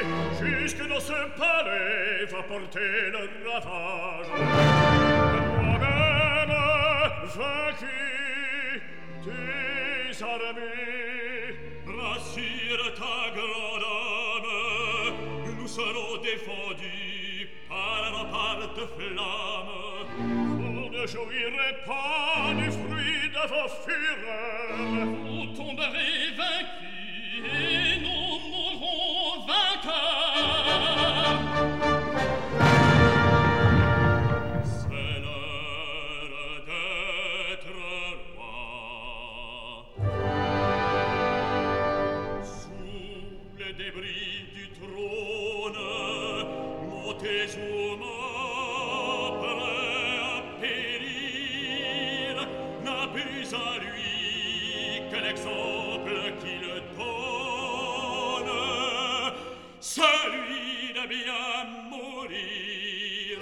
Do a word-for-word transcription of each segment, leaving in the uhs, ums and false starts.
jusque dans ce palais va porter le ravage. Moi-même, vaincu, désarmé, rassure ta grande âme, nous serons défendus par un rempart de flammes. Vous ne jouirez pas du fruit de vos fureurs. Vous tomberez vaincus et nous mourrons vainqueurs. C'est l'heure d'être roi. Sous les débris du trône, Montezuma, à lui que l'exemple qu'il donne, celui de bien mourir.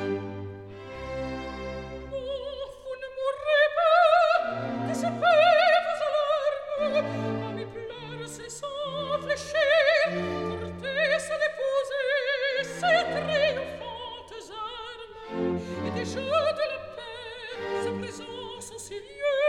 Oh, vous ne mourrez pas, dissipez vos alarmes, à mes pleurs cessant fléchir, portez sans déposer ces triomphantes armes, et des jeux de la paix, sa présence en ces lieux,